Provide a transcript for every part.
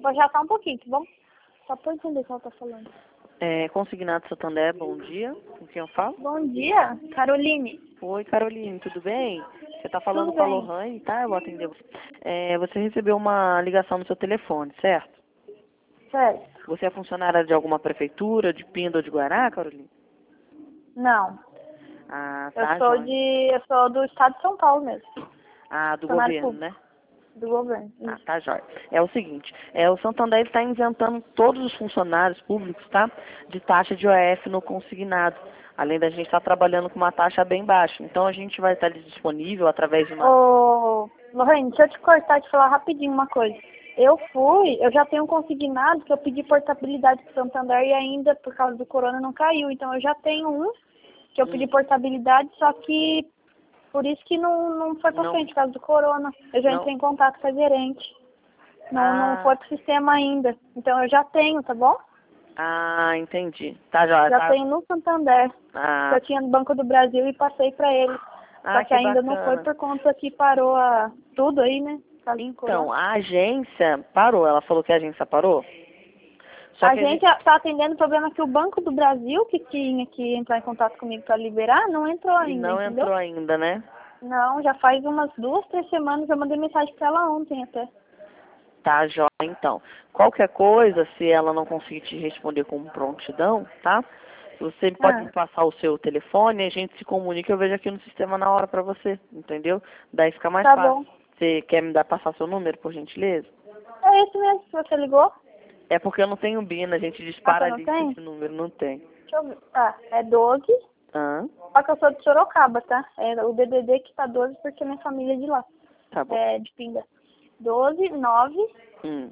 vou já só um pouquinho, tá bom? Só pra entender o que ela tá falando. Consignado Santander, bom dia. Com quem eu falo? Bom dia, Caroline. Oi, Caroline, tudo bem? Você tá falando Tudo com a bem? Lohane, tá? Eu vou atender você. Você recebeu uma ligação no seu telefone, certo? Certo. Você é funcionária de alguma prefeitura, de Pinda ou de Guará, Caroline? Não. Ah, Eu tá, sou joia. eu sou do estado de São Paulo mesmo. Ah, do Funcionário governo, público né? do governo. Ah, Isso. tá, jóia. É o seguinte, o Santander está isentando todos os funcionários públicos, tá? De taxa de OF no consignado. Além da gente estar trabalhando com uma taxa bem baixa. Então a gente vai estar disponível através de uma... Ô, Lorraine, deixa eu te cortar e te falar rapidinho uma coisa. Eu já tenho um consignado que eu pedi portabilidade pro Santander e ainda, por causa do corona, não caiu. Então eu já tenho um que eu pedi portabilidade, só que por isso que não foi pra Não, frente, por causa do corona. Eu já não. entrei em contato com a gerente. Não Ah, foi pro sistema ainda. Então eu já tenho, tá bom? entendi. Tá, jóia, Já tá. tenho no Santander. Que Ah, eu tinha no Banco do Brasil e passei pra ele. Só que que ainda não foi bacana. por conta que parou tudo aí, né? Por causa do Então, corona. a agência parou. Ela falou que a agência parou? Só A que a gente gente... está atendendo o problema que o Banco do Brasil, que tinha que entrar em contato comigo para liberar, não entrou E ainda, não entendeu? entrou ainda, né? Não, já faz umas 2, 3 semanas, eu mandei mensagem para ela ontem até. Tá, jóia, então. Qualquer coisa, se ela não conseguir te responder com prontidão, tá? Você pode me Ah, passar o seu telefone e a gente se comunica, eu vejo aqui no sistema na hora pra você, entendeu? Daí fica mais tá fácil. bom. Você quer me passar seu número, por gentileza? É esse mesmo que você ligou? É porque eu não tenho BIN, a gente Ah, dispara você não ali com tem? esse número, não tem. Deixa eu ver. Ah, é 12. Ah, Só que eu sou de Sorocaba, tá? É o DDD que tá 12 porque minha família é de lá. tá bom. É de Pinda. 12 9 Hum,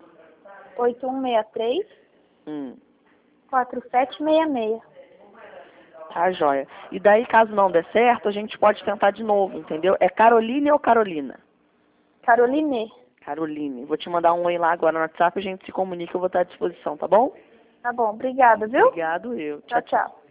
8163 hum. 4766. Tá, jóia. E daí, caso não der certo, a gente pode tentar de novo, entendeu? É Caroline ou Carolina? Caroline. Caroline. Vou te mandar um oi lá agora no WhatsApp, a gente se comunica, eu vou estar à disposição, tá bom? Tá bom, obrigada, viu? Obrigado, eu. Tchau, Tchau, tchau. tchau.